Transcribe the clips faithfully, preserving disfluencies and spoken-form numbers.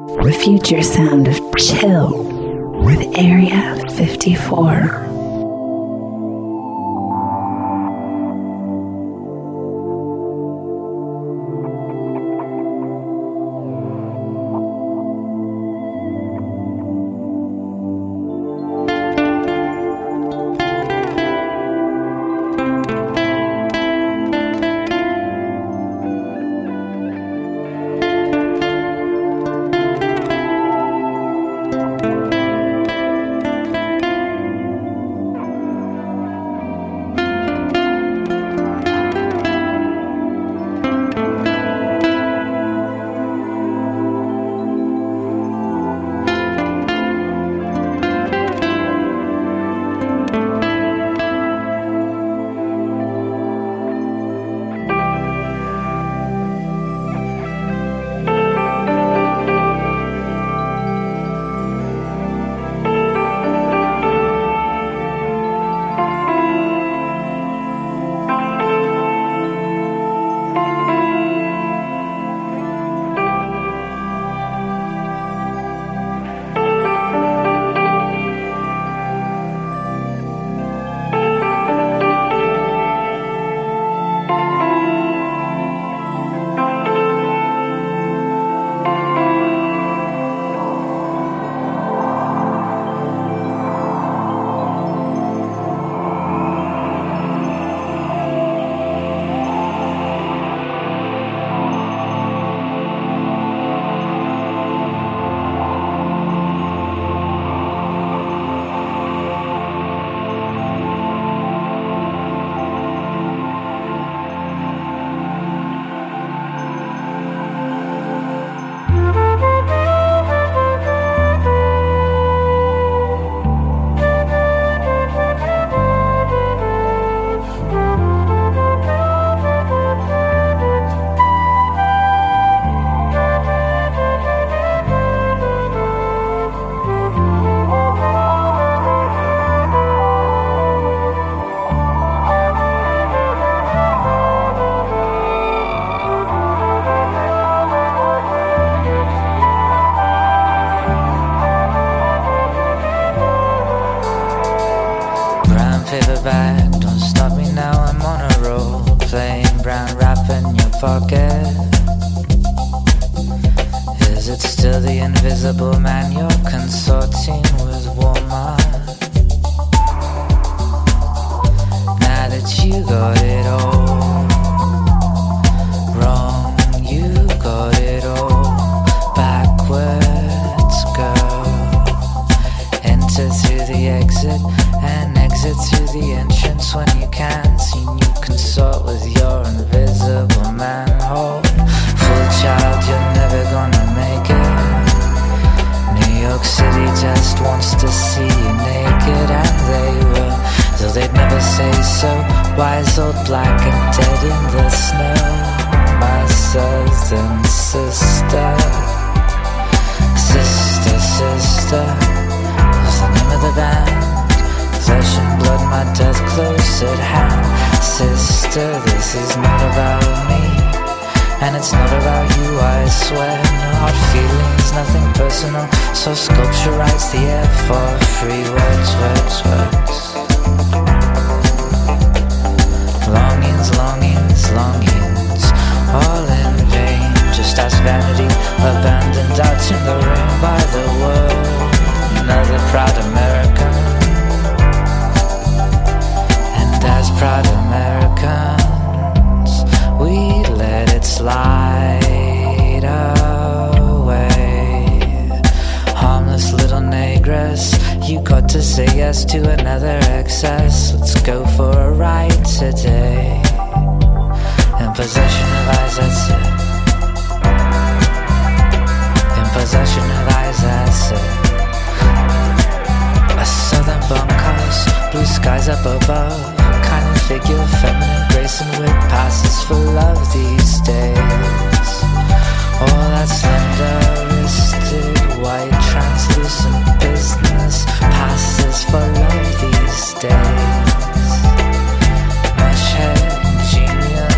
The future sound of chill with Area fifty-four.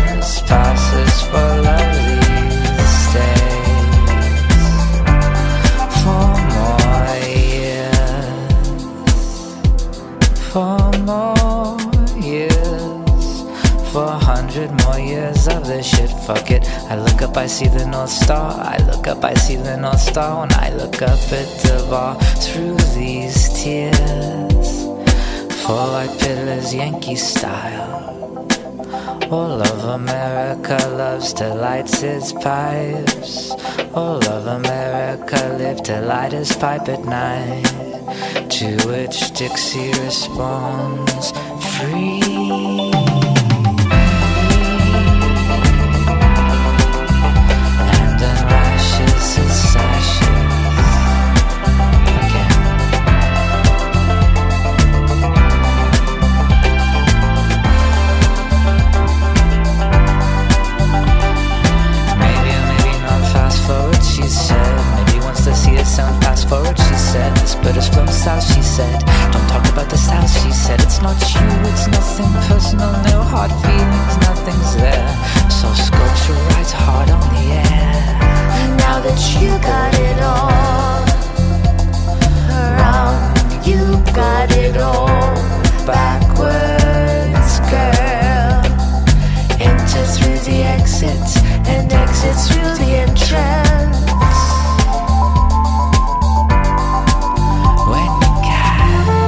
Passes for love these days. I look up, I see the North Star. I look up, I see the North Star. When I look up at the bar through these tears, four white pillars, Yankee style. All of America loves to light its pipes. All of America live to light his pipe at night. To which Dixie responds, free. And unlashes his sashes again. Maybe or maybe not fast forward, she said. Maybe wants to see it sound fast forward, she said. This bird is flown south, she said. Don't talk about the south, she said. It's not you, it's nothing personal, no hard feelings, nothing's there. So sculpture rides hard on the air. Now that you got it all around, you got it all backwards, girl. Enter through the exit and exit through the entrance. When you can.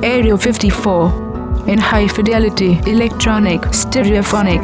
Area fifty-four in high fidelity electronic stereophonic.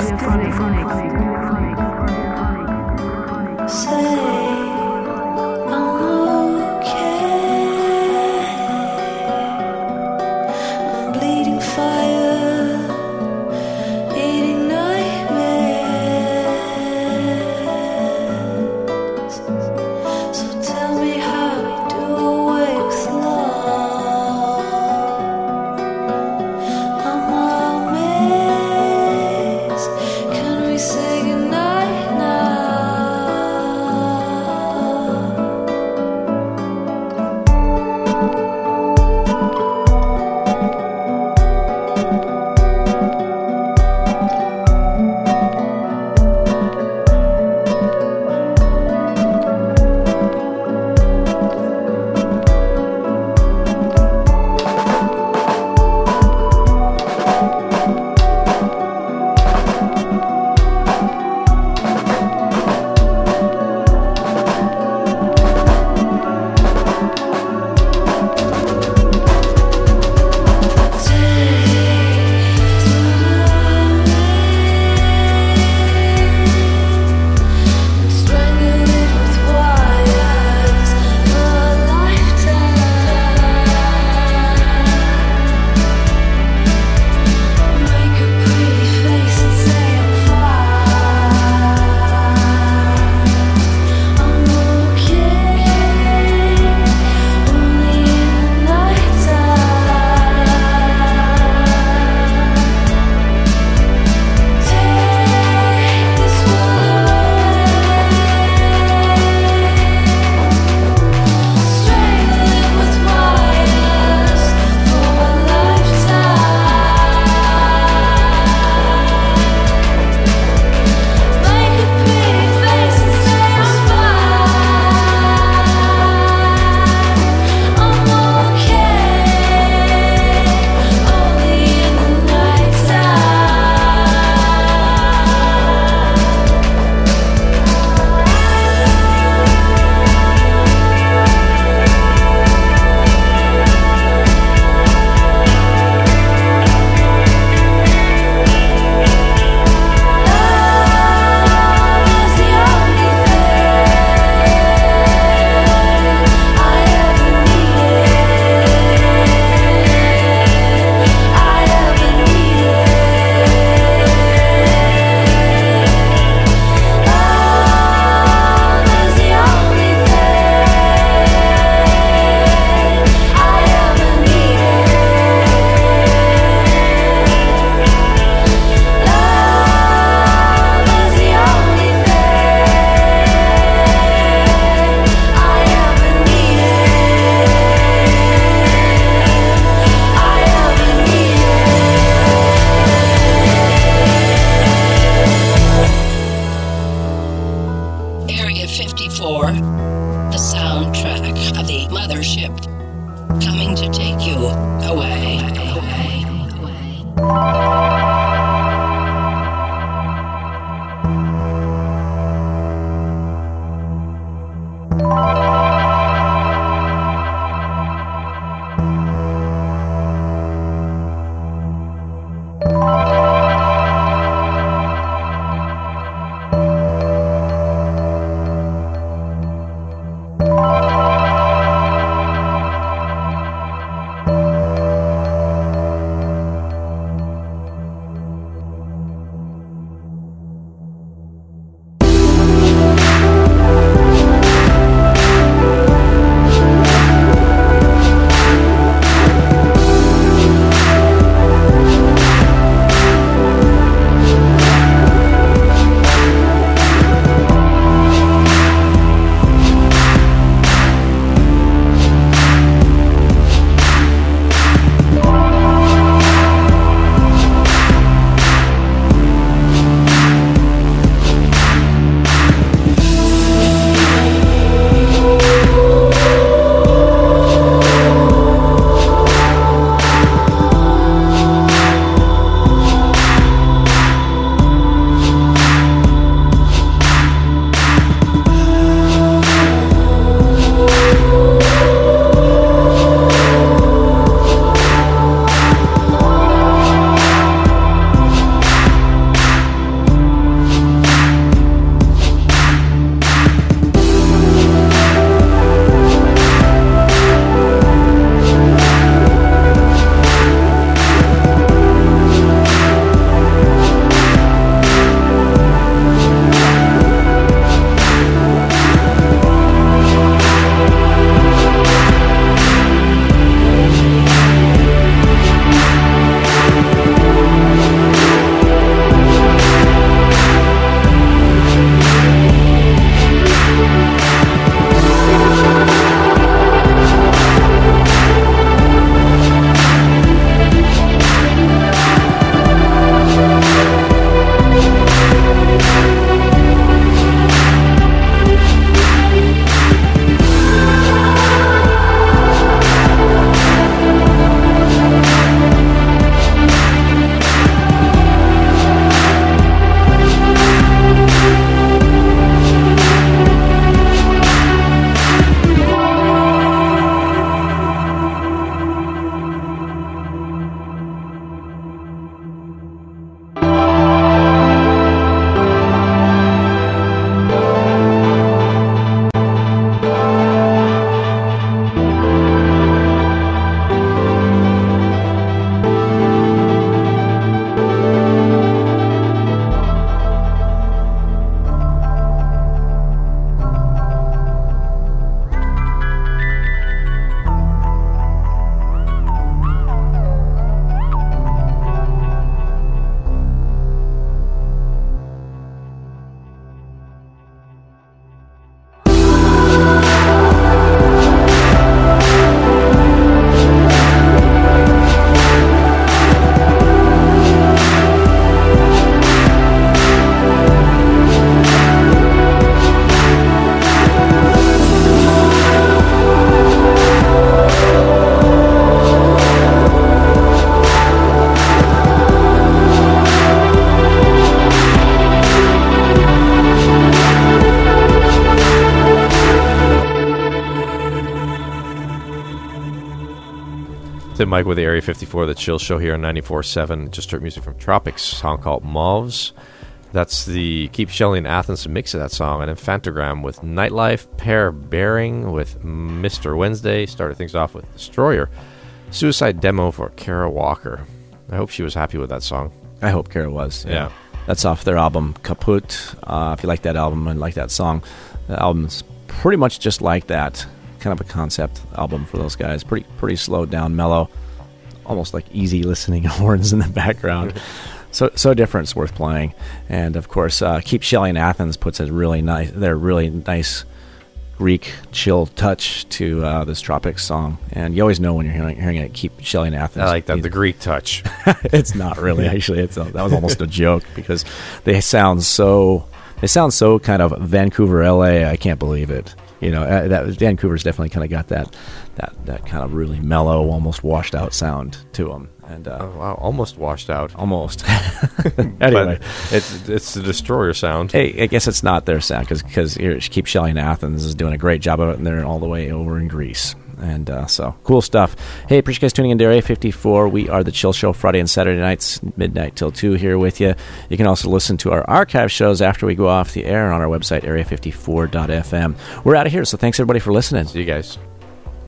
Tim Mike with the Area fifty-four, the Chill Show here on ninety-four point seven. Just heard music from Tropics, a song called Mauves. That's the Keep Shelly in Athens mix of that song. And Infantogram with Nightlife, Pear Bearing with Mister Wednesday. Started things off with Destroyer. Suicide Demo for Kara Walker. I hope she was happy with that song. I hope Kara was. Yeah. Yeah. That's off their album, Kaput. Uh, if you like that album and like that song, the album's pretty much just like that. Kind of a concept album for those guys. Pretty pretty slowed down, mellow, almost like easy listening horns in the background. so so different, it's worth playing. And of course, uh, Keep Shelly in Athens puts a really nice, their really nice Greek chill touch to uh, this Tropics song. And you always know when you're hearing, hearing it, Keep Shelly in Athens. I like that, the Greek touch. It's not really, actually. It's a, that was almost a joke because they sound so, they sound so kind of Vancouver, L A. I can't believe it. You know, uh, that Vancouver's definitely kind of got that, that, that kind of really mellow, almost washed out sound to them. And uh, Oh, wow, almost washed out. almost. Anyway, Anyway, it's it's the Destroyer sound. hey, I guess it's not their sound because because Keep Shelly in Athens is doing a great job of it, and they're all the way over in Greece. And uh, so, cool stuff. Hey, appreciate you guys tuning in to Area fifty-four. We are the Chill Show Friday and Saturday nights, midnight till two here with you. You can also listen to our archive shows after we go off the air on our website, area fifty-four dot f m. We're out of here, so thanks everybody for listening. See you guys.